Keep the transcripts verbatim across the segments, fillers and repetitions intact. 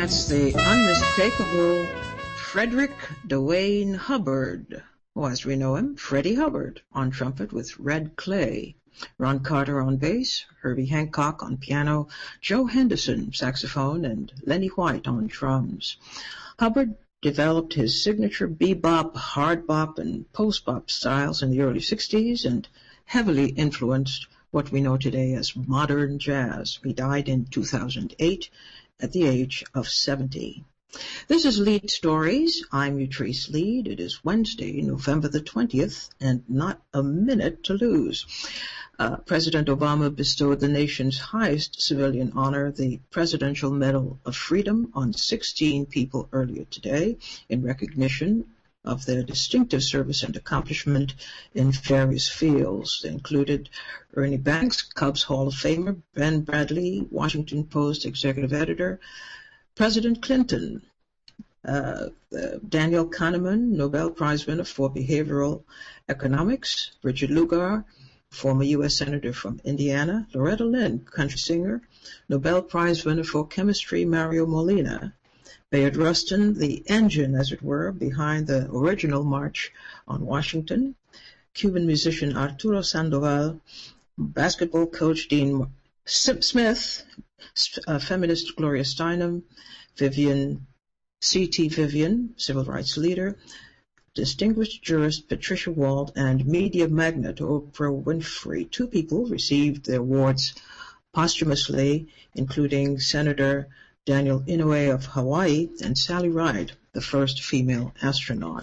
That's the unmistakable Frederick Dwayne Hubbard, or as we know him, Freddie Hubbard, on trumpet with Red Clay, Ron Carter on bass, Herbie Hancock on piano, Joe Henderson saxophone, and Lenny White on drums. Hubbard developed his signature bebop, hard bop, and post-bop styles in the early sixties and heavily influenced what we know today as modern jazz. He died in two thousand eight at the age of seventy. This is Lead Stories. I'm Utrice Lead. It is Wednesday, November the twentieth, and not a minute to lose. Uh, President Obama bestowed the nation's highest civilian honor, the Presidential Medal of Freedom, on sixteen people earlier today in recognition of their distinctive service and accomplishment in various fields. They included Ernie Banks, Cubs Hall of Famer, Ben Bradley, Washington Post executive editor, President Clinton, uh, uh, Daniel Kahneman, Nobel Prize winner for behavioral economics, Richard Lugar, former U S Senator from Indiana, Loretta Lynn, country singer, Nobel Prize winner for chemistry, Mario Molina, Bayard Rustin, the engine, as it were, behind the original March on Washington, Cuban musician Arturo Sandoval, basketball coach Dean Smith, uh, feminist Gloria Steinem, Vivian, C T Vivian, civil rights leader, distinguished jurist Patricia Wald, and media magnate Oprah Winfrey. Two people received the awards posthumously, including Senator Daniel Inouye of Hawaii and Sally Ride, the first female astronaut.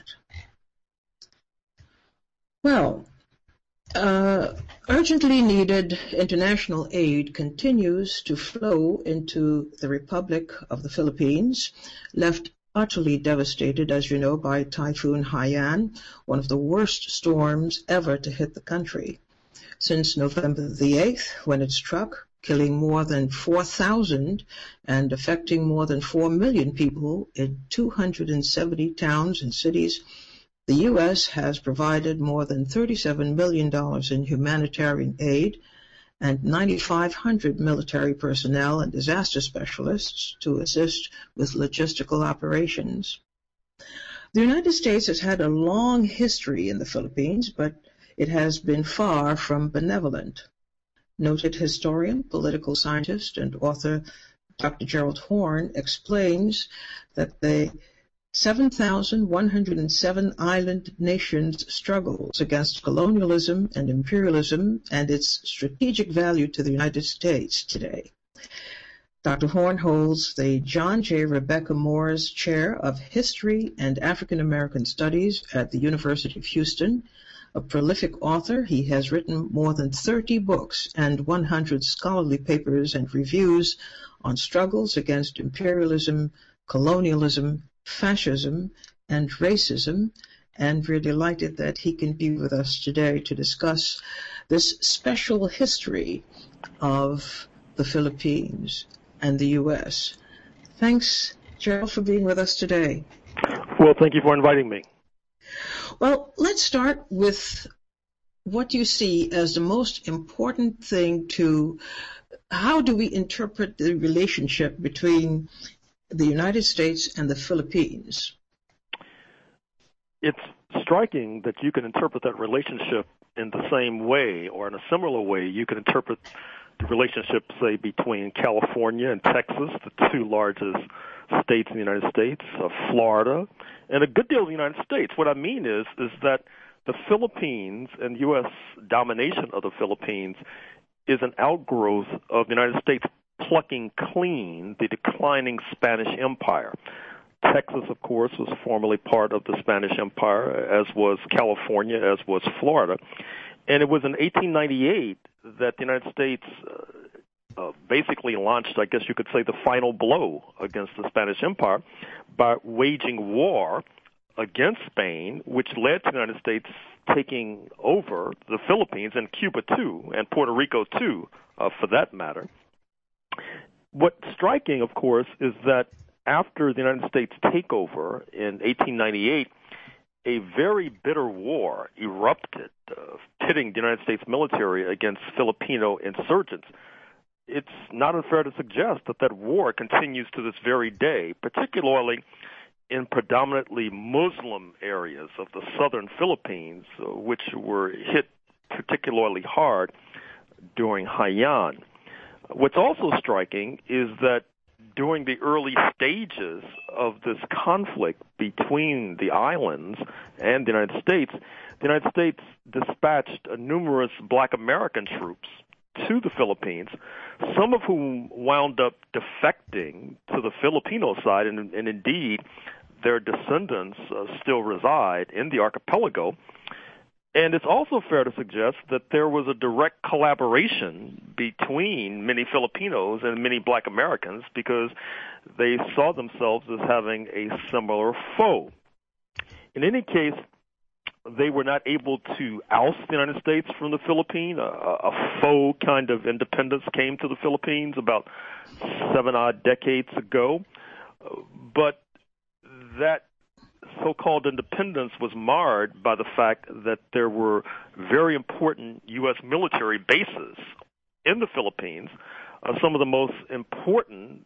Well, uh, urgently needed international aid continues to flow into the Republic of the Philippines, left utterly devastated, as you know, by Typhoon Haiyan, one of the worst storms ever to hit the country. Since November the eighth, when it struck, killing more than four thousand and affecting more than four million people in two hundred seventy towns and cities, the U S has provided more than thirty-seven million dollars in humanitarian aid and nine thousand five hundred military personnel and disaster specialists to assist with logistical operations. The United States has had a long history in the Philippines, but it has been far from benevolent. Noted historian, political scientist, and author Doctor Gerald Horne explains that the seven thousand one hundred seven island nations struggles against colonialism and imperialism and its strategic value to the United States today. Doctor Horne holds the John J. Rebecca Moores Chair of History and African American Studies at the University of Houston. A prolific author, he has written more than thirty books and one hundred scholarly papers and reviews on struggles against imperialism, colonialism, fascism, and racism, and we're delighted that he can be with us today to discuss this special history of the Philippines and the U S. Thanks, Gerald, for being with us today. Well, thank you for inviting me. Well, let's start with what you see as the most important thing to how do we interpret the relationship between the United States and the Philippines? It's striking that you can interpret that relationship in the same way, or in a similar way you can interpret the relationship, say, between California and Texas, the two largest states in the United States, uh, Florida, and a good deal of the United States. What I mean is, is that the Philippines and U S domination of the Philippines is an outgrowth of the United States plucking clean the declining Spanish Empire. Texas, of course, was formerly part of the Spanish Empire, as was California, as was Florida. And it was in eighteen ninety-eight that the United States uh, uh, basically launched, I guess you could say, the final blow against the Spanish Empire by waging war against Spain, which led to the United States taking over the Philippines and Cuba, too, and Puerto Rico, too, uh, for that matter. What's striking, of course, is that after the United States takeover in eighteen ninety-eight, a very bitter war erupted, uh, pitting the United States military against Filipino insurgents. it's not unfair to suggest that that war continues to this very day, particularly in predominantly Muslim areas of the southern Philippines, uh, which were hit particularly hard during Haiyan. What's also striking is that during the early stages of this conflict between the islands and the United States, the United States dispatched numerous black American troops to the Philippines, some of whom wound up defecting to the Filipino side, and, and indeed their descendants uh, still reside in the archipelago. And it's also fair to suggest that there was a direct collaboration between many Filipinos and many black Americans because they saw themselves as having a similar foe. In any case, they were not able to oust the United States from the Philippines. A, a faux kind of independence came to the Philippines about seven odd decades ago. But that so-called independence was marred by the fact that there were very important U S military bases in the Philippines, uh, some of the most important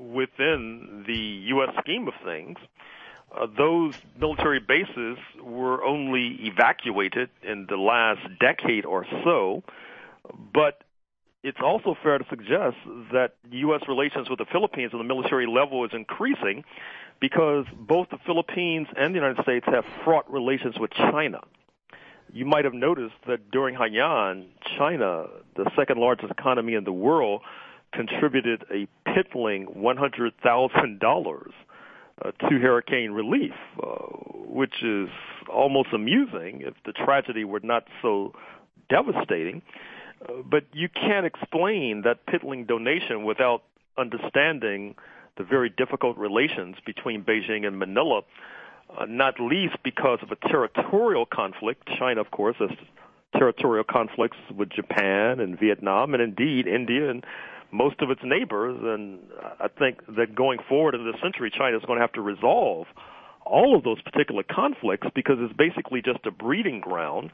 within the U S scheme of things. Uh, those military bases were only evacuated in the last decade or so, but it's also fair to suggest that U S relations with the Philippines on the military level is increasing because both the Philippines and the United States have fraught relations with China. You might have noticed that during Haiyan, China, the second largest economy in the world, contributed a piddling one hundred thousand dollars uh, to hurricane relief, uh, which is almost amusing if the tragedy were not so devastating. Uh, but you can't explain that piddling donation without understanding the very difficult relations between Beijing and Manila, uh, not least because of a territorial conflict. China, of course, has territorial conflicts with Japan and Vietnam, and indeed India and most of its neighbors. And I think that going forward in this century, China is going to have to resolve all of those particular conflicts because it's basically just a breeding ground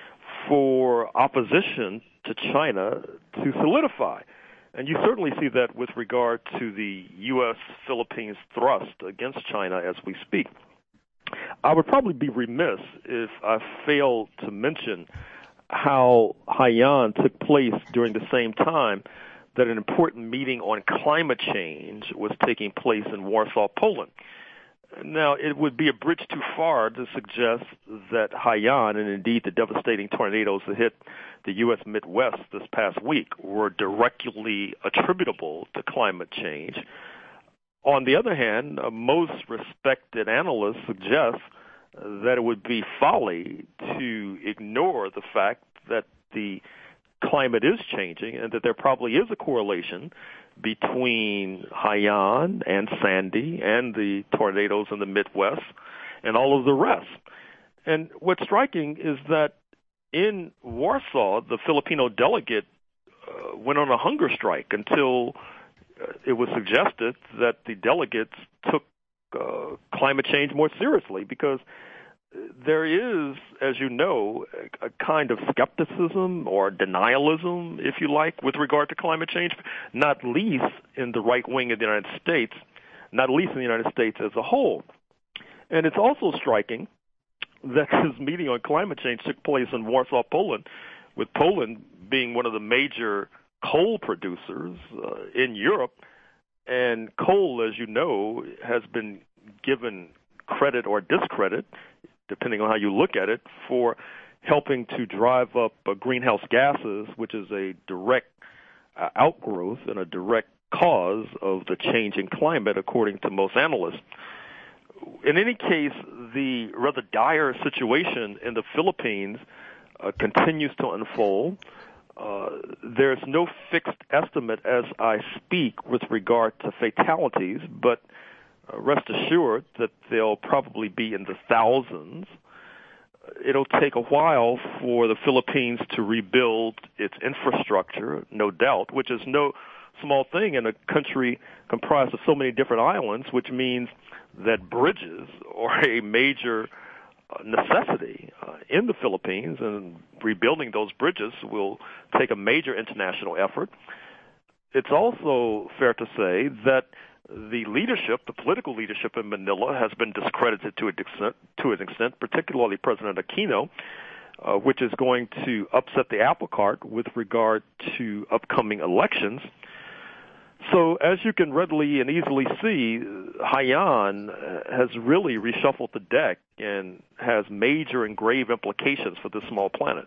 for opposition to China to solidify. And you certainly see that with regard to the U S Philippines thrust against China as we speak. I would probably be remiss if I failed to mention how Haiyan took place during the same time that an important meeting on climate change was taking place in Warsaw, Poland. Now, it would be a bridge too far to suggest that Haiyan, and indeed the devastating tornadoes that hit the U S Midwest this past week, were directly attributable to climate change. On the other hand, uh, most respected analysts suggest that it would be folly to ignore the fact that the climate is changing and that there probably is a correlation between Haiyan and Sandy and the tornadoes in the Midwest and all of the rest. And what's striking is that in Warsaw, the Filipino delegate uh, went on a hunger strike until uh, it was suggested that the delegates took uh, climate change more seriously because there is, as you know, a, a kind of skepticism or denialism, if you like, with regard to climate change, not least in the right wing of the United States, not least in the United States as a whole. And it's also striking that this meeting on climate change took place in Warsaw, Poland, with Poland being one of the major coal producers uh, in Europe. And coal, as you know, has been given credit or discredit, depending on how you look at it, for helping to drive up uh, greenhouse gases, which is a direct uh, outgrowth and a direct cause of the changing climate, according to most analysts. In any case, the rather dire situation in the Philippines uh, continues to unfold. Uh, there's no fixed estimate as I speak with regard to fatalities, but uh, rest assured that they'll probably be in the thousands. It'll take a while for the Philippines to rebuild its infrastructure, no doubt, which is no small thing in a country comprised of so many different islands, which means that bridges are a major necessity uh, in the Philippines, and rebuilding those bridges will take a major international effort. it's also fair to say that the leadership, the political leadership in Manila, has been discredited to an extent, to an extent particularly President Aquino, uh, which is going to upset the apple cart with regard to upcoming elections. So as you can readily and easily see, Haiyan has really reshuffled the deck and has major and grave implications for this small planet.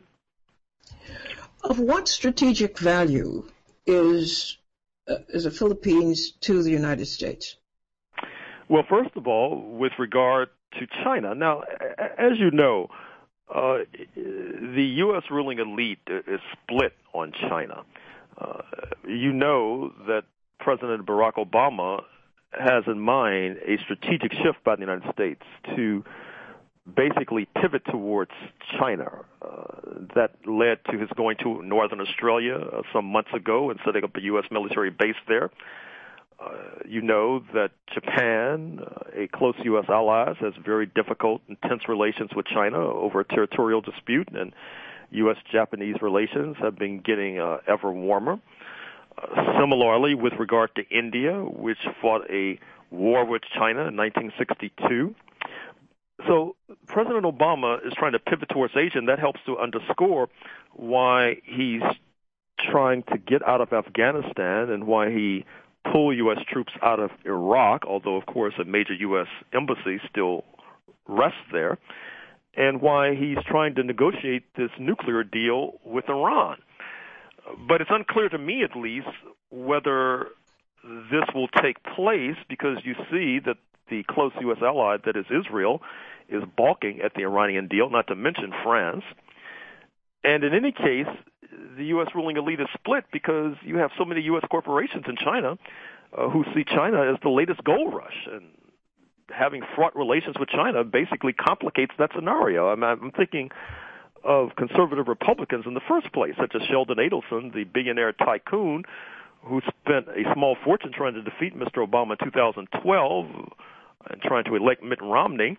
Of what strategic value is uh, is the Philippines to the United States? Well, first of all, with regard to China. Now, as you know, uh, the U S ruling elite is split on China. Uh, you know that President Barack Obama has in mind a strategic shift by the United States to basically pivot towards China. Uh, that led to his going to Northern Australia uh, some months ago and setting up a U S military base there. Uh, you know that Japan, uh, a close U S ally, has very difficult, intense relations with China over a territorial dispute, and U S Japanese relations have been getting uh, ever warmer. Uh, similarly, with regard to India, which fought a war with China in nineteen sixty-two. So President Obama is trying to pivot towards Asia, and that helps to underscore why he's trying to get out of Afghanistan and why he pulled U S troops out of Iraq, although, of course, a major U S embassy still rests there, and why he's trying to negotiate this nuclear deal with Iran. But it's unclear to me, at least, whether this will take place, because you see that the close U S ally, that is Israel, is balking at the Iranian deal, not to mention France. And in any case, the U S ruling elite is split because you have so many U S corporations in China uh, who see China as the latest gold rush. And having fraught relations with China basically complicates that scenario. I'm, I'm thinking of conservative Republicans in the first place, such as Sheldon Adelson, the billionaire tycoon who spent a small fortune trying to defeat Mister Obama in two thousand twelve and trying to elect Mitt Romney,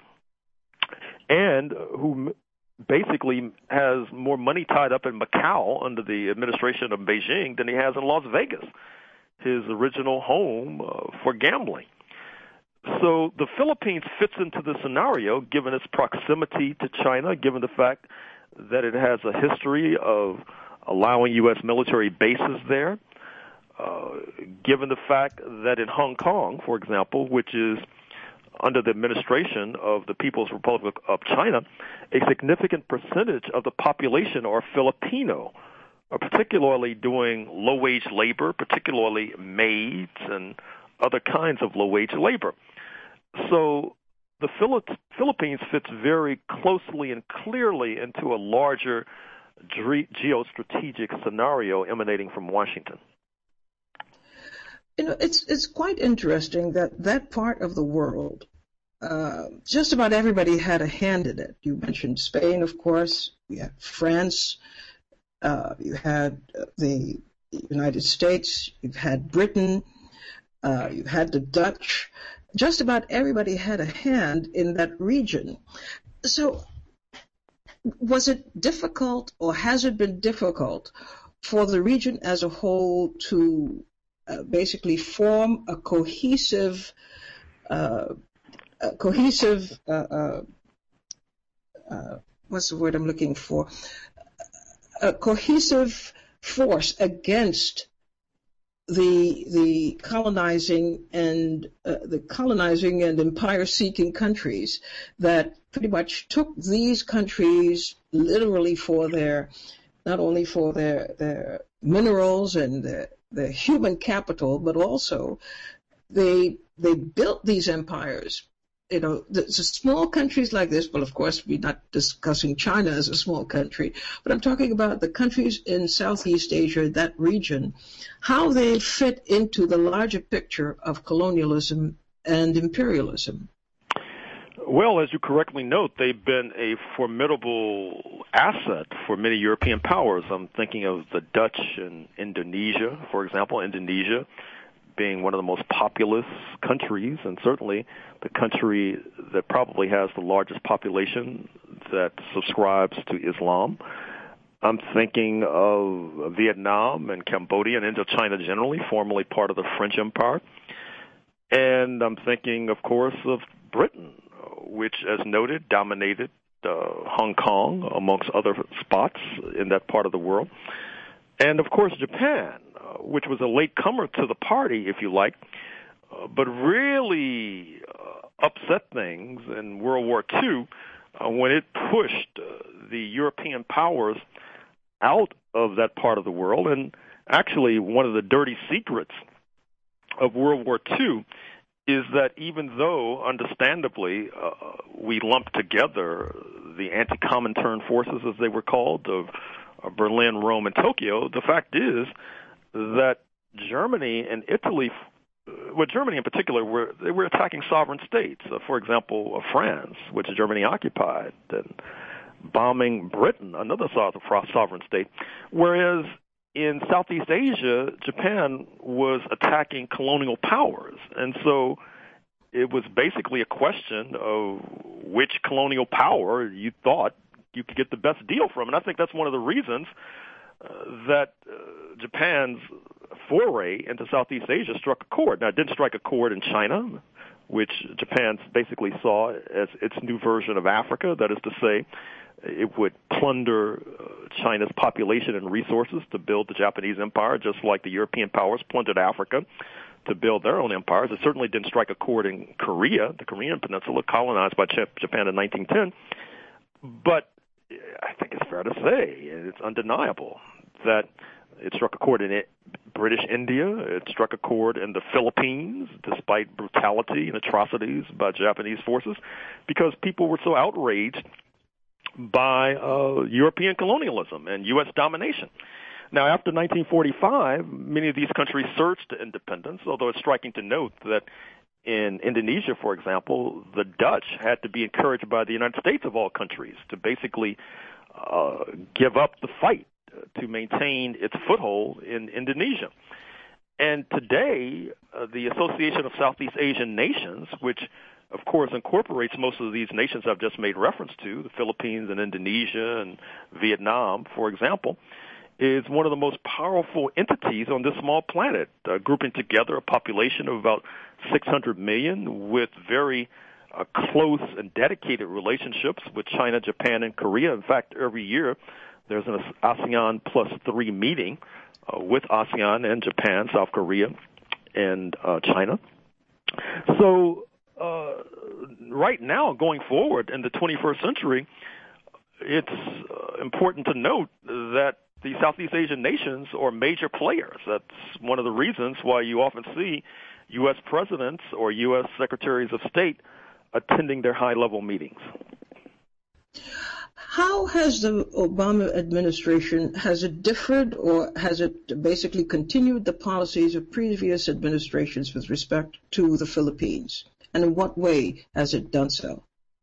and who basically has more money tied up in Macau under the administration of Beijing than he has in Las Vegas, his original home uh, for gambling. So the Philippines fits into the scenario, given its proximity to China, given the fact that it has a history of allowing U S military bases there, uh, given the fact that in Hong Kong, for example, which is under the administration of the People's Republic of China, a significant percentage of the population are Filipino, uh, particularly doing low-wage labor, particularly maids and other kinds of low-wage labor. So the Philippines fits very closely and clearly into a larger geostrategic scenario emanating from Washington. You know, it's it's quite interesting that that part of the world, uh, just about everybody had a hand in it. You mentioned Spain, of course. You had France. Uh, you had the United States. You've had Britain. Uh, you had the Dutch. Just about everybody had a hand in that region. So was it difficult, or has it been difficult for the region as a whole to uh, basically form a cohesive, uh, a cohesive, uh, uh, uh, what's the word I'm looking for? A cohesive force against the the colonizing and uh, the colonizing and empire-seeking countries that pretty much took these countries literally for their, not only for their their minerals and their, their human capital, but also they they built these empires. You know, the, the small countries like this, well, of course, we're not discussing China as a small country, but I'm talking about the countries in Southeast Asia, that region, how they fit into the larger picture of colonialism and imperialism. Well, as you correctly note, they've been a formidable asset for many European powers. I'm thinking of the Dutch and Indonesia, for example, Indonesia being one of the most populous countries, and certainly the country that probably has the largest population that subscribes to Islam. I'm thinking of Vietnam and Cambodia and Indochina generally, formerly part of the French Empire. And I'm thinking, of course, of Britain, which, as noted, dominated uh, Hong Kong, amongst other spots in that part of the world. And, of course, Japan, uh, which was a latecomer to the party, if you like, uh, but really uh, upset things in World War Two uh, when it pushed uh, the European powers out of that part of the world. And actually, one of the dirty secrets of World War Two is that even though, understandably, uh, we lumped together the anti-Comintern forces, as they were called, of uh, Berlin, Rome, and Tokyo, the fact is that Germany and Italy, uh, well, Germany in particular, were they were attacking sovereign states. Uh, for example, uh, France, which Germany occupied, and bombing Britain, another sovereign state, whereas in Southeast Asia, Japan was attacking colonial powers. And so it was basically a question of which colonial power you thought you could get the best deal from. And I think that's one of the reasons uh, that uh, Japan's foray into Southeast Asia struck a chord. Now, it didn't strike a chord in China, which Japan basically saw as its new version of Africa. That is to say, it would plunder uh, China's population and resources to build the Japanese empire, just like the European powers plundered Africa to build their own empires. It certainly didn't strike a chord in Korea, the Korean peninsula, colonized by Japan in nineteen ten. But I think it's fair to say, and it's undeniable, that it struck a chord in it, British India. It struck a chord in the Philippines, despite brutality and atrocities by Japanese forces, because people were so outraged by uh, European colonialism and U S domination. Now, after nineteen forty-five, many of these countries surged to independence, although it's striking to note that in Indonesia, for example, the Dutch had to be encouraged by the United States of all countries to basically uh, give up the fight to maintain its foothold in Indonesia. And today, uh, the Association of Southeast Asian Nations, which of course incorporates most of these nations I've just made reference to, the Philippines and Indonesia and Vietnam, for example, is one of the most powerful entities on this small planet, uh, grouping together a population of about six hundred million with very uh, close and dedicated relationships with China, Japan, and Korea. In fact, every year there's an ASEAN plus three meeting uh, with ASEAN and Japan, South Korea, and uh, China. So uh, right now, going forward in the twenty-first century, it's uh, important to note that the Southeast Asian nations are major players. That's one of the reasons why you often see U S presidents or U S secretaries of state attending their high-level meetings. How has the Obama administration, has it differed or has it basically continued the policies of previous administrations with respect to the Philippines? And in what way has it done so?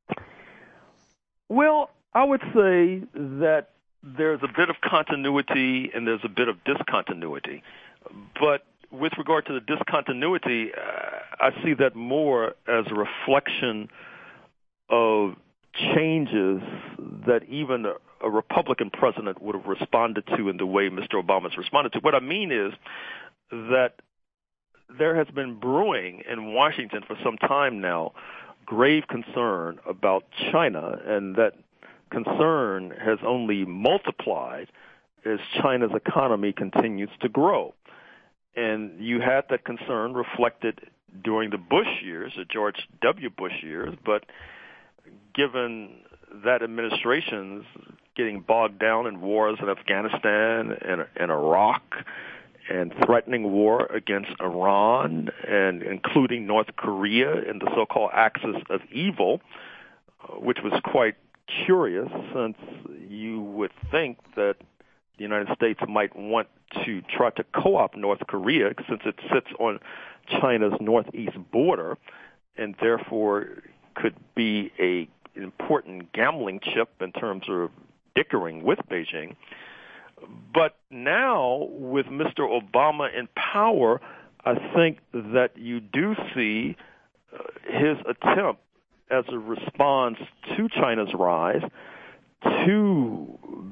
Well, I would say that there's a bit of continuity and there's a bit of discontinuity. But with regard to the discontinuity, uh, I see that more as a reflection of changes that even a, a Republican president would have responded to in the way Mister Obama's responded to. What I mean is that there has been brewing in Washington for some time now grave concern about China, and that concern has only multiplied as China's economy continues to grow. And you had that concern reflected during the Bush years, the George W. Bush years, but given that administration's getting bogged down in wars in Afghanistan and, and Iraq and threatening war against Iran and including North Korea in the so-called axis of evil, uh, which was quite curious since you would think that the United States might want to try to co-opt North Korea since it sits on China's northeast border and therefore could be a important gambling chip in terms of dickering with Beijing. But now, with Mister Obama in power, I think that you do see uh, his attempt as a response to China's rise to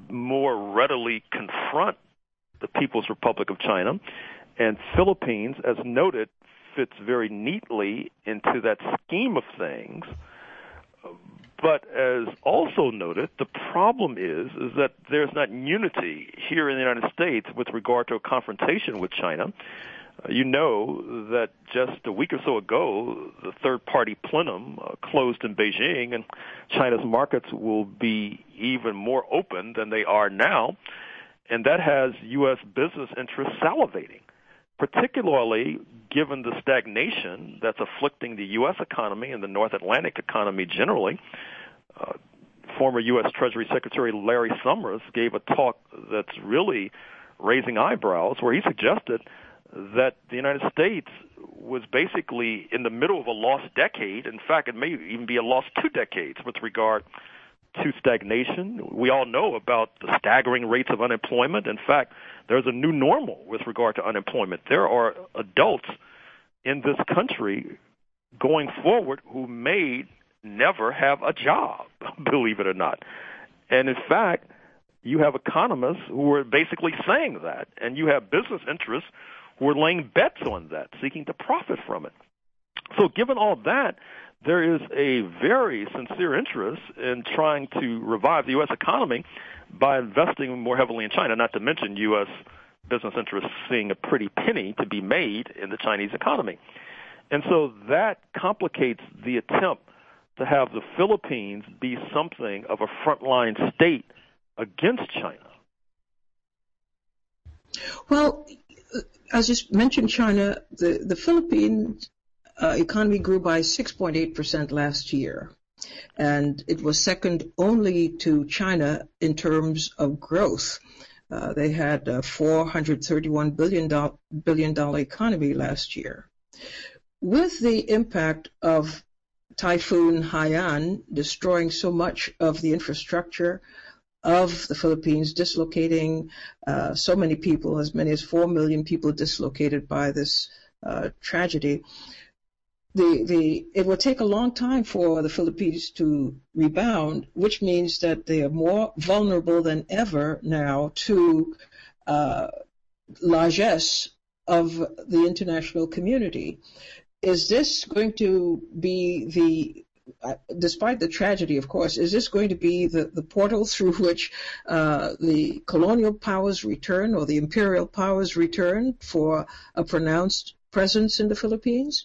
more readily confront the People's Republic of China. And Philippines, as noted, fits very neatly into that scheme of things. But as also noted, the problem is, is that there's not unity here in the United States with regard to a confrontation with China. Uh, you know that just a week or so ago, the third-party plenum uh, closed in Beijing, and China's markets will be even more open than they are now, and that has U S business interests salivating, particularly given the stagnation that's afflicting the U S economy and the North Atlantic economy generally. Uh, former U S Treasury Secretary Larry Summers gave a talk that's really raising eyebrows, where he suggested that the United States was basically in the middle of a lost decade. In fact, it may even be a lost two decades with regard to stagnation. We all know about the staggering rates of unemployment. In fact, there's a new normal with regard to unemployment. There are adults in this country going forward who may never have a job, believe it or not. And in fact, you have economists who are basically saying that, and you have business interests who are laying bets on that, seeking to profit from it. So given all that, there is a very sincere interest in trying to revive the U S economy by investing more heavily in China, not to mention U S business interests seeing a pretty penny to be made in the Chinese economy. And so that complicates the attempt to have the Philippines be something of a frontline state against China. Well, as you mentioned, China, the, the Philippines uh, economy grew by six point eight percent last year, and it was second only to China in terms of growth. Uh, they had a four hundred thirty-one billion dollars economy last year. With the impact of Typhoon Haiyan destroying so much of the infrastructure of the Philippines, dislocating uh, so many people, as many as four million people dislocated by this uh, tragedy, the, the, it will take a long time for the Philippines to rebound, which means that they are more vulnerable than ever now to uh, largesse of the international community. Is this going to be the, uh, despite the tragedy, of course, is this going to be the, the portal through which uh, the colonial powers return or the imperial powers return for a pronounced presence in the Philippines?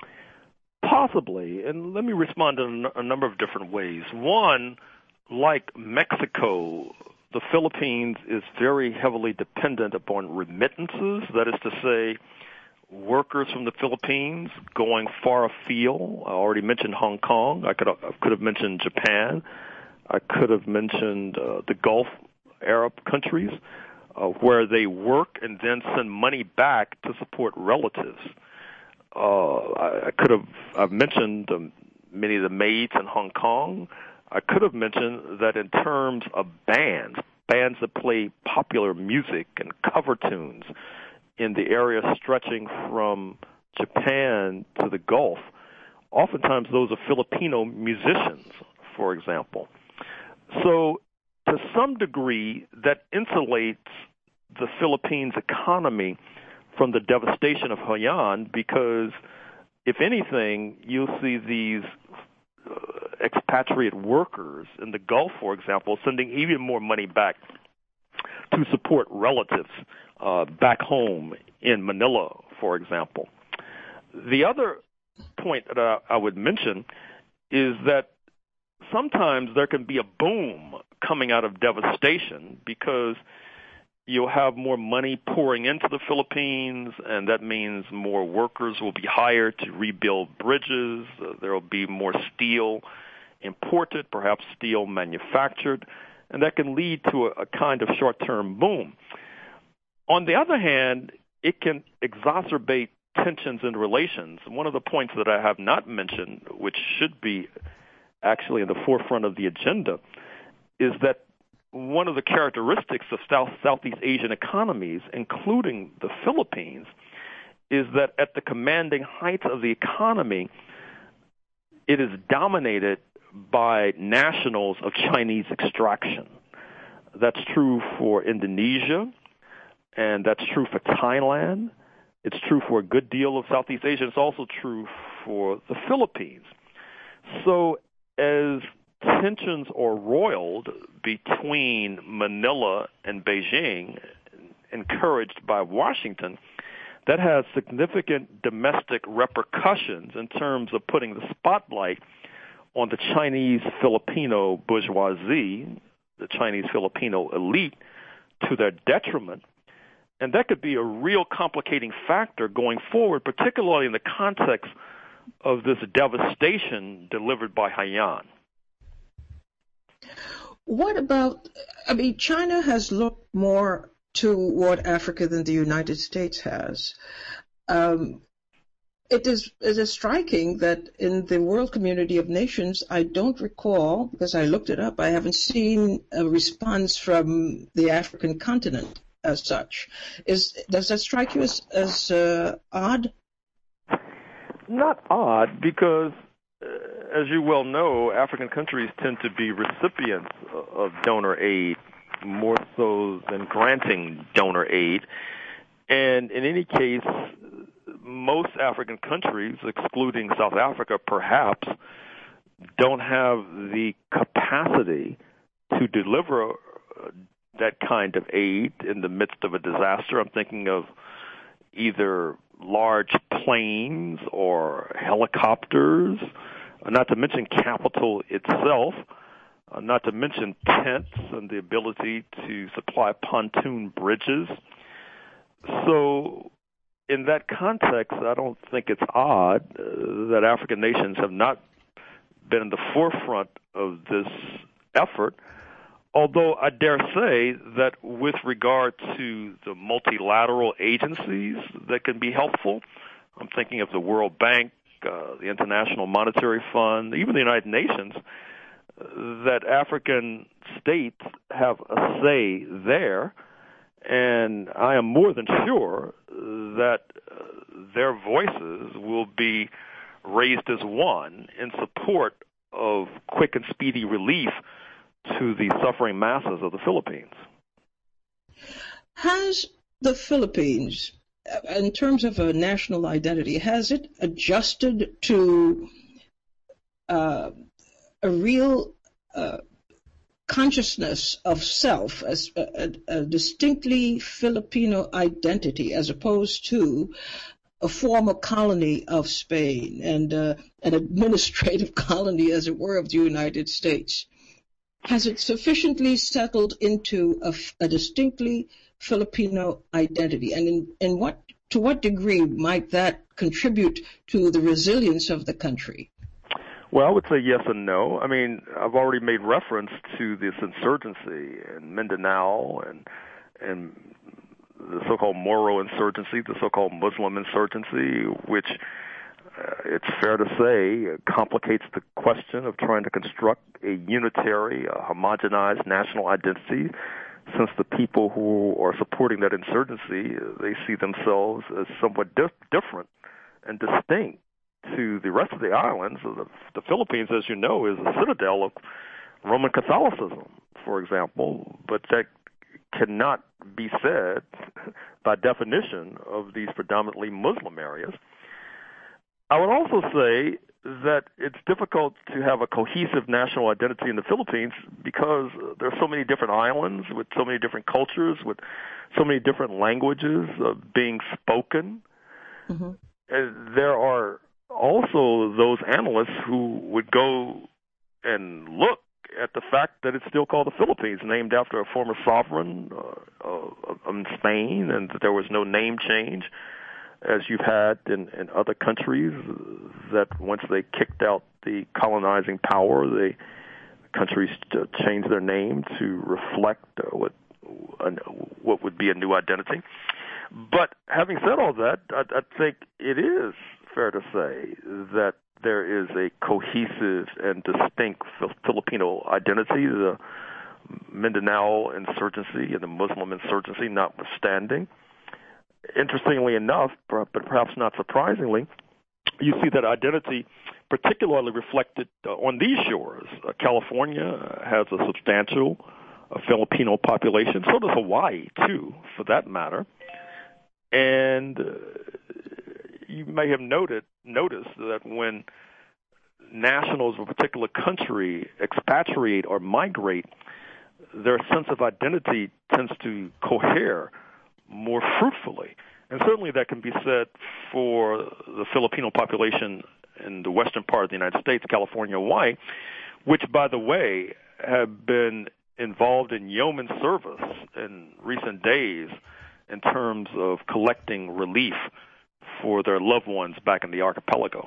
Possibly, and let me respond in a number of different ways. One, like Mexico, the Philippines is very heavily dependent upon remittances, that is to say, workers from the Philippines going far afield. I already mentioned Hong Kong. I could I could have mentioned Japan. I could have mentioned uh, the Gulf Arab countries, uh, where they work and then send money back to support relatives. Uh, I, I could have I've mentioned um, many of the maids in Hong Kong. I could have mentioned that in terms of bands, bands that play popular music and cover tunes in the area stretching from Japan to the Gulf, oftentimes those are Filipino musicians, for example. So to some degree, that insulates the Philippines economy from the devastation of Haiyan, because if anything, you'll see these uh, expatriate workers in the Gulf, for example, sending even more money back to support relatives uh, back home in Manila, for example. The other point that I, I would mention is that sometimes there can be a boom coming out of devastation, because you'll have more money pouring into the Philippines, and that means more workers will be hired to rebuild bridges. Uh, there will be more steel imported, perhaps steel manufactured, and that can lead to a, a kind of short-term boom. On the other hand, it can exacerbate tensions in relations. One of the points that I have not mentioned, which should be actually in the forefront of the agenda, is that one of the characteristics of South, Southeast Asian economies, including the Philippines, is that at the commanding heights of the economy, it is dominated by nationals of Chinese extraction. That's true for Indonesia, and that's true for Thailand. It's true for a good deal of Southeast Asia. It's also true for the Philippines. So as tensions are roiled between Manila and Beijing, encouraged by Washington, that has significant domestic repercussions in terms of putting the spotlight on the Chinese-Filipino bourgeoisie, the Chinese-Filipino elite, to their detriment. And that could be a real complicating factor going forward, particularly in the context of this devastation delivered by Haiyan. What about, I mean, China has looked more toward Africa than the United States has. Um, it is, it is striking that in the world community of nations, I don't recall, because I looked it up, I haven't seen a response from the African continent as such. Is, does that strike you as, as uh, odd? Not odd, because uh, as you well know, African countries tend to be recipients of donor aid more so than granting donor aid. And in any case, most African countries, excluding South Africa perhaps, don't have the capacity to deliver that kind of aid in the midst of a disaster. I'm thinking of either large planes or helicopters, not to mention capital itself, uh, not to mention tents and the ability to supply pontoon bridges. So in that context, I don't think it's odd uh, that African nations have not been in the forefront of this effort, although I dare say that with regard to the multilateral agencies that can be helpful, I'm thinking of the World Bank, uh, the International Monetary Fund, even the United Nations, uh, that African states have a say there, and I am more than sure that uh, their voices will be raised as one in support of quick and speedy relief to the suffering masses of the Philippines. Has the Philippines, in terms of a national identity, has it adjusted to uh, a real uh, consciousness of self as a, a, a distinctly Filipino identity, as opposed to a former colony of Spain and uh, an administrative colony, as it were, of the United States? Has it sufficiently settled into a, a distinctly Filipino identity? And in, in what, to what degree might that contribute to the resilience of the country? Well, I would say yes and no. I mean, I've already made reference to this insurgency in Mindanao and and the so-called Moro insurgency, the so-called Muslim insurgency, which uh, it's fair to say complicates the question of trying to construct a unitary, a homogenized national identity, since the people who are supporting that insurgency, they see themselves as somewhat dif- different and distinct to the rest of the islands. The, the Philippines, as you know, is a citadel of Roman Catholicism, for example, but that cannot be said by definition of these predominantly Muslim areas. I would also say that it's difficult to have a cohesive national identity in the Philippines because there are so many different islands with so many different cultures, with so many different languages uh, being spoken. Mm-hmm. And there are also those analysts who would go and look at the fact that it's still called the Philippines, named after a former sovereign uh, uh, in Spain, and that there was no name change, as you've had in, in other countries, that once they kicked out the colonizing power, the countries changed their name to reflect uh, what uh, what would be a new identity. But having said all that, I, I think it is fair to say that there is a cohesive and distinct Filipino identity, the Mindanao insurgency and the Muslim insurgency notwithstanding. Interestingly enough, but perhaps not surprisingly, you see that identity particularly reflected uh, on these shores. Uh, California has a substantial a Filipino population. So does Hawaii, too, for that matter. And uh, you may have noted noticed that when nationals of a particular country expatriate or migrate, their sense of identity tends to cohere more fruitfully. And certainly that can be said for the Filipino population in the western part of the United States, California, Hawaii, which, by the way, have been involved in yeoman service in recent days in terms of collecting relief for their loved ones back in the archipelago.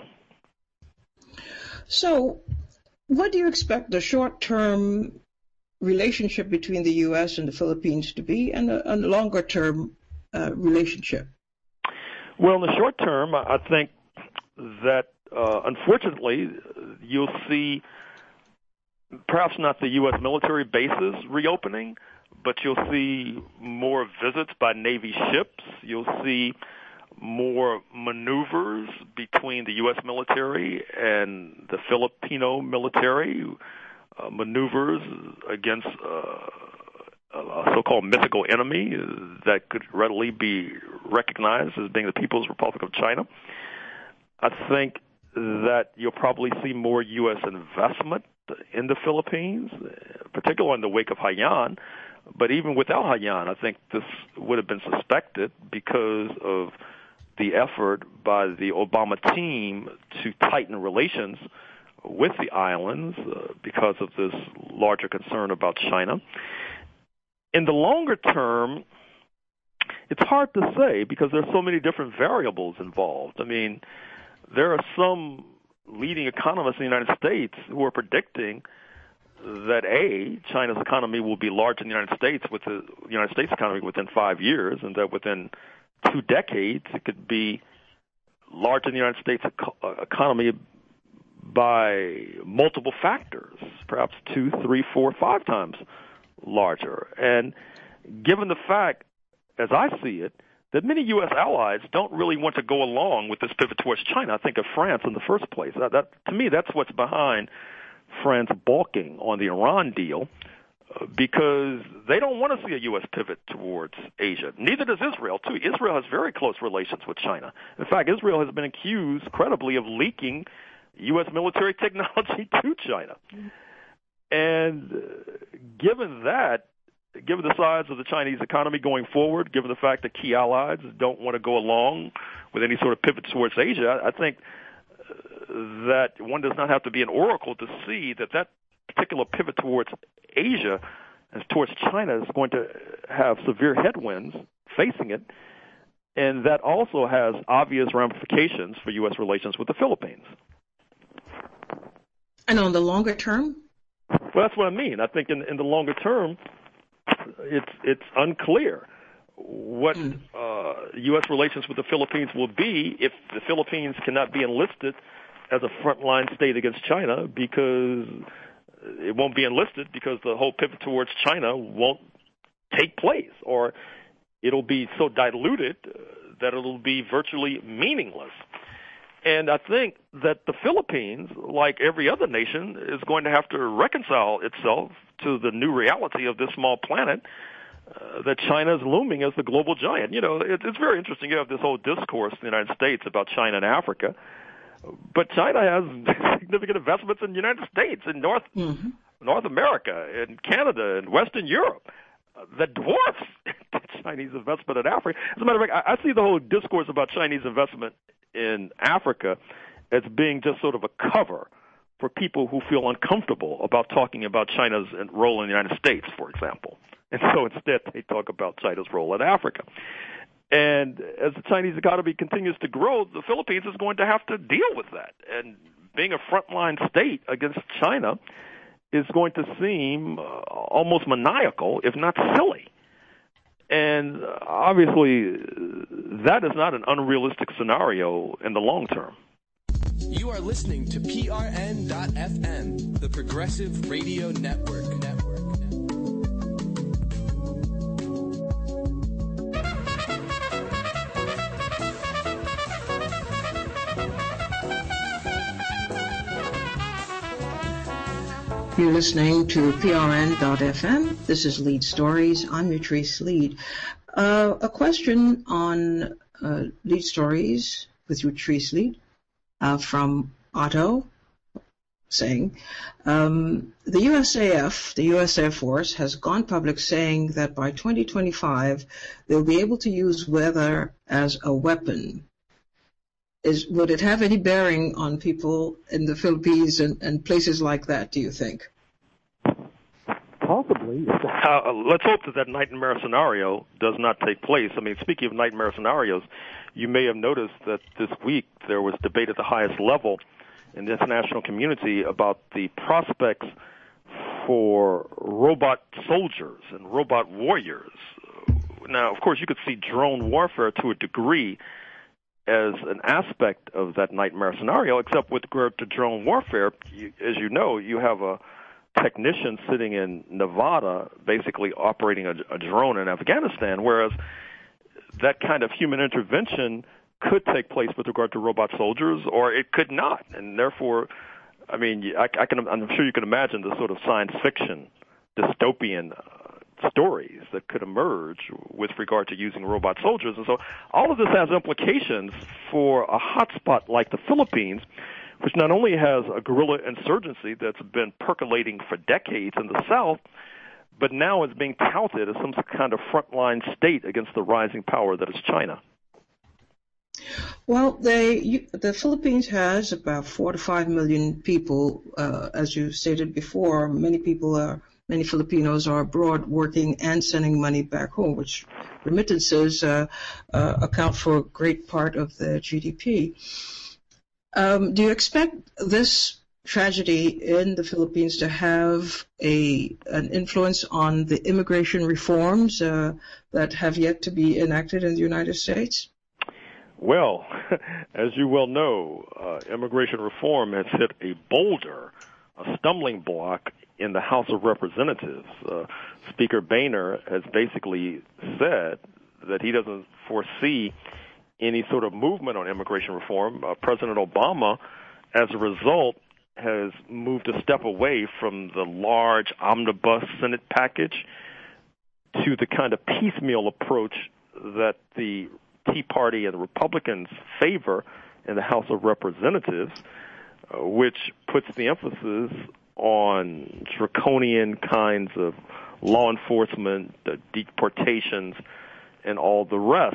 So, what do you expect the short-term relationship between the U S and the Philippines to be, and a, a longer-term uh, relationship? Well, in the short term, I think that, uh, unfortunately, you'll see perhaps not the U S military bases reopening, but you'll see more visits by Navy ships. You'll see more maneuvers between the U S military and the Filipino military, uh, maneuvers against uh, a so-called mythical enemy that could readily be recognized as being the People's Republic of China. I think that you'll probably see more U S investment in the Philippines, particularly in the wake of Haiyan. But even without Haiyan, I think this would have been suspected because of the effort by the Obama team to tighten relations with the islands uh, because of this larger concern about China. In the longer term, it's hard to say because there's so many different variables involved. I mean, there are some leading economists in the United States who are predicting that, A, China's economy will be larger than the United States with the United States economy within five years, and that within two decades it could be larger than the United States eco- economy by multiple factors, perhaps two, three, four, five times larger. And given the fact, as I see it, that many U S allies don't really want to go along with this pivot towards China. I think of France in the first place. That, that, to me, that's what's behind France balking on the Iran deal, uh, because they don't want to see a U S pivot towards Asia. Neither does Israel, too. Israel has very close relations with China. In fact, Israel has been accused, credibly, of leaking U S military technology to China. And uh, given that, given the size of the Chinese economy going forward, given the fact that key allies don't want to go along with any sort of pivot towards Asia, I think that one does not have to be an oracle to see that that particular pivot towards Asia and towards China is going to have severe headwinds facing it, and that also has obvious ramifications for U S relations with the Philippines. And on the longer term? Well, that's what I mean. I think in, in the longer term, it's it's unclear what uh, U S relations with the Philippines will be if the Philippines cannot be enlisted as a frontline state against China, because it won't be enlisted because the whole pivot towards China won't take place, or it'll be so diluted that it'll be virtually meaningless. And I think that the Philippines, like every other nation, is going to have to reconcile itself to the new reality of this small planet, uh, that China is looming as the global giant. You know, it, it's very interesting. You have this whole discourse in the United States about China and Africa, but China has significant investments in the United States, in North mm-hmm. North America, in Canada, and Western Europe, uh, that dwarfs Chinese investment in Africa. As a matter of fact, I, I see the whole discourse about Chinese investment in Africa as being just sort of a cover for people who feel uncomfortable about talking about China's role in the United States, for example. And so instead they talk about China's role in Africa. And as the Chinese economy continues to grow, the Philippines is going to have to deal with that. And being a frontline state against China is going to seem uh, almost maniacal, if not silly. And obviously, that is not an unrealistic scenario in the long term. You are listening to P R N dot F M, the Progressive Radio Network. Network. You're listening to P R N dot F M. This is Lead Stories. I'm Utrice Lead. Uh, a question on uh, Lead Stories with Utrice Lead uh, from Otto, saying um, the U S A F, the U S Air Force, has gone public saying that by twenty twenty-five they'll be able to use weather as a weapon. Is, would it have any bearing on people in the Philippines and, and places like that, do you think? Possibly. Uh, let's hope that that nightmare scenario does not take place. I mean, speaking of nightmare scenarios, you may have noticed that this week there was debate at the highest level in the international community about the prospects for robot soldiers and robot warriors. Now, of course, you could see drone warfare to a degree as an aspect of that nightmare scenario, except with regard to drone warfare, you, as you know, you have a technician sitting in Nevada basically operating a, a drone in Afghanistan, whereas that kind of human intervention could take place with regard to robot soldiers, or it could not. And therefore, I mean, I, I can, I'm sure you can imagine the sort of science fiction, dystopian uh, stories that could emerge with regard to using robot soldiers. And so all of this has implications for a hotspot like the Philippines, which not only has a guerrilla insurgency that's been percolating for decades in the South, but now is being touted as some kind of frontline state against the rising power that is China. Well, they, you, the Philippines has about four to five million people, uh, as you stated before. Many people are, many Filipinos are abroad working and sending money back home, which remittances uh, uh, account for a great part of the G D P. Um, do you expect this tragedy in the Philippines to have a an influence on the immigration reforms uh, that have yet to be enacted in the United States? Well, as you well know, uh, immigration reform has hit a boulder, a stumbling block in the House of Representatives. Uh, Speaker Boehner has basically said that he doesn't foresee any sort of movement on immigration reform. Uh, President Obama, as a result, has moved a step away from the large omnibus Senate package to the kind of piecemeal approach that the Tea Party and the Republicans favor in the House of Representatives, uh, which puts the emphasis on draconian kinds of law enforcement, uh, deportations, and all the rest.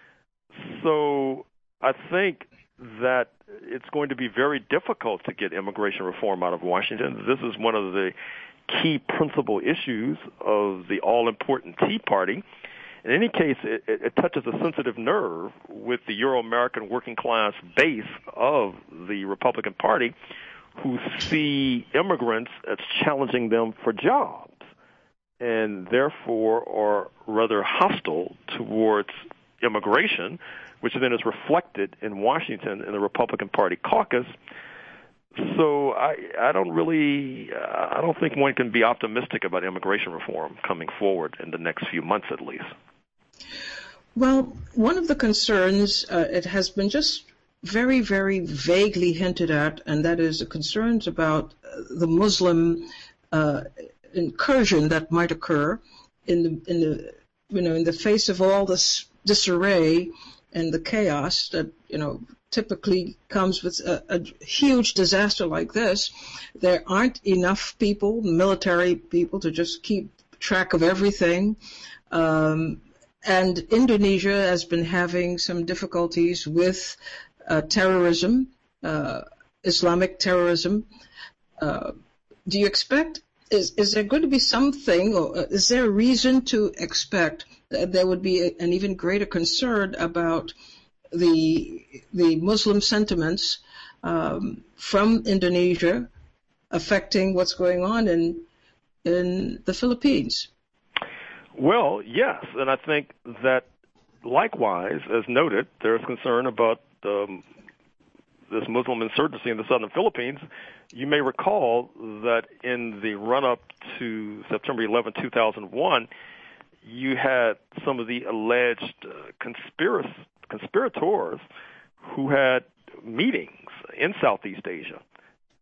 So I think that it's going to be very difficult to get immigration reform out of Washington. This is one of the key principal issues of the all-important Tea Party. In any case, it, it touches a sensitive nerve with the Euro-American working class base of the Republican Party, who see immigrants as challenging them for jobs and therefore are rather hostile towards immigration, which then is reflected in Washington in the Republican Party caucus. So I, I don't really, uh, I don't think one can be optimistic about immigration reform coming forward in the next few months at least. Well, one of the concerns, uh, it has been just very, very vaguely hinted at, and that is the concerns about the Muslim uh, incursion that might occur in the, in the, you know, in the face of all this disarray and the chaos that, you know, typically comes with a, a huge disaster like this. There aren't enough people, military people, to just keep track of everything. Um, and Indonesia has been having some difficulties with uh, terrorism, uh, Islamic terrorism. Uh, do you expect, is, is there going to be something, or is there a reason to expect that there would be a, an even greater concern about the the Muslim sentiments um, from Indonesia affecting what's going on in in the Philippines? Well, yes, and I think that likewise, as noted, there is concern about um, this Muslim insurgency in the southern Philippines. You may recall that in the run-up to September eleventh, two thousand one, you had some of the alleged uh, conspirac- conspirators who had meetings in Southeast Asia,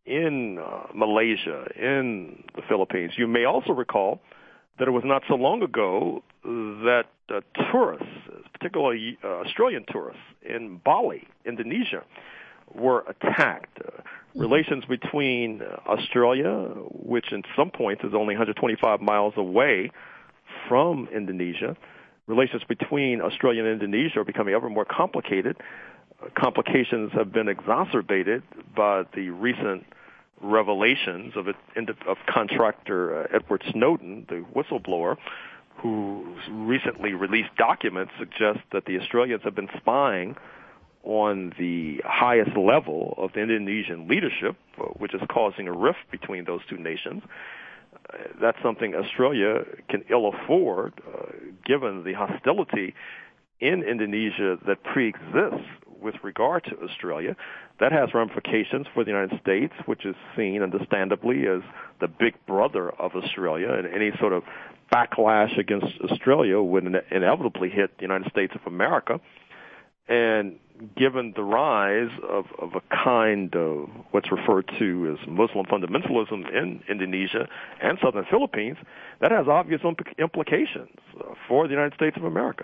in uh, Malaysia, in the Philippines. You may also recall that it was not so long ago that uh, tourists, particularly uh, Australian tourists in Bali, Indonesia, were attacked. Uh, relations between Australia, which in some points is only one hundred twenty-five miles away from Indonesia, relations between Australia and Indonesia are becoming ever more complicated. Uh, complications have been exacerbated by the recent revelations of, it, of contractor uh, Edward Snowden, the whistleblower, who recently released documents suggest that the Australians have been spying on the highest level of the Indonesian leadership, uh, which is causing a rift between those two nations. Uh, that's something Australia can ill afford, uh, given the hostility in Indonesia that pre-exists with regard to Australia. That has ramifications for the United States, which is seen, understandably, as the big brother of Australia, and any sort of backlash against Australia would inevitably hit the United States of America. And given the rise of, of a kind of what's referred to as Muslim fundamentalism in Indonesia and southern Philippines, that has obvious implications for the United States of America.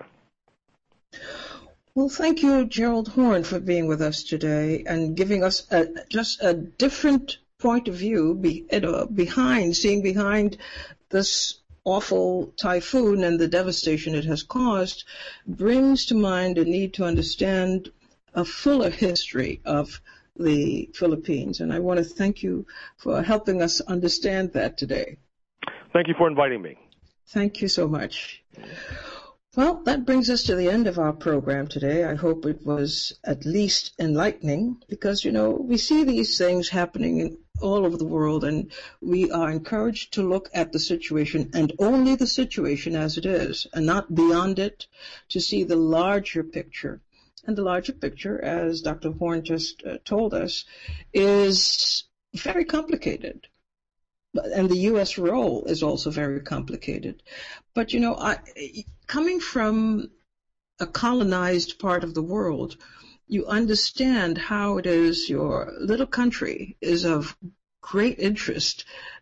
Well, thank you, Gerald Horne, for being with us today and giving us a, just a different point of view be, you know, behind, seeing behind this awful typhoon and the devastation it has caused, brings to mind a need to understand a fuller history of the Philippines. And I want to thank you for helping us understand that today. Thank you for inviting me. Thank you so much. Well, that brings us to the end of our program today. I hope it was at least enlightening because, you know, we see these things happening in all over the world, and we are encouraged to look at the situation and only the situation as it is and not beyond it, to see the larger picture. And the larger picture, as Doctor Horne just uh, told us, is very complicated. And the U S role is also very complicated. But, you know, I, coming from a colonized part of the world, you understand how it is your little country is of great interest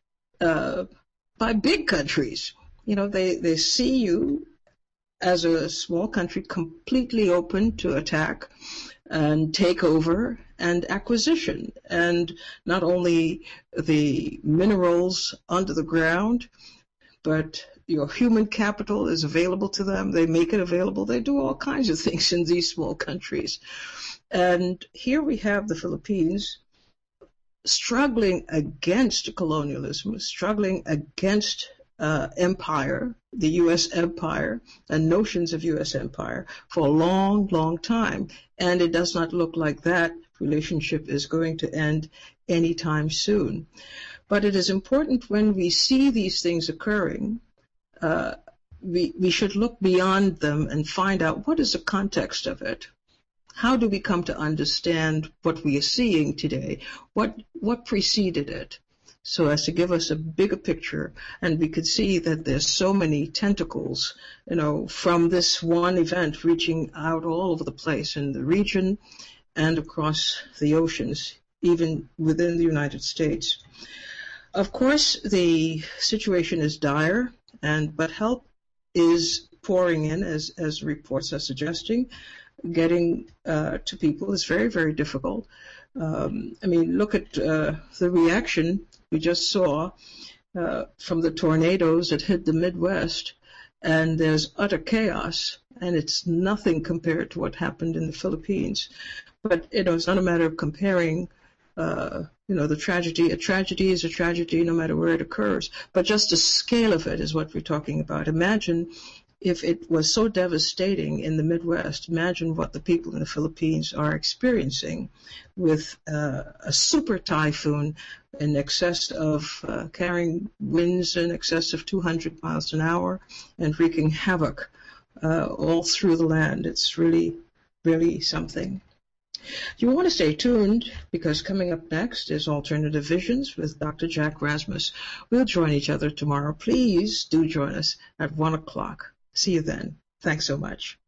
uh, by big countries. You know, they, they see you as a small country completely open to attack and takeover and acquisition, and not only the minerals under the ground, but your human capital is available to them. They make it available. They do all kinds of things in these small countries. And here we have the Philippines struggling against colonialism, struggling against uh, empire, the U S empire, and notions of U S empire for a long, long time. And it does not look like that relationship is going to end anytime soon. But it is important when we see these things occurring, uh, we, we should look beyond them and find out what is the context of it. How do we come to understand what we are seeing today? What, what preceded it? So as to give us a bigger picture, and we could see that there's so many tentacles, you know, from this one event reaching out all over the place in the region and across the oceans, even within the United States. Of course, the situation is dire, and but help is pouring in, as, as reports are suggesting. Getting uh, to people is very, very difficult. Um, I mean, look at uh, the reaction we just saw uh, from the tornadoes that hit the Midwest, and there's utter chaos, and it's nothing compared to what happened in the Philippines. But, you know, it's not a matter of comparing, uh, you know, the tragedy. A tragedy is a tragedy no matter where it occurs. But just the scale of it is what we're talking about. Imagine if it was so devastating in the Midwest. Imagine what the people in the Philippines are experiencing with uh, a super typhoon in excess of uh, carrying winds in excess of two hundred miles an hour and wreaking havoc uh, all through the land. It's really, really something. You want to stay tuned, because coming up next is Alternative Visions with Doctor Jack Rasmus. We'll join each other tomorrow. Please do join us at one o'clock. See you then. Thanks so much.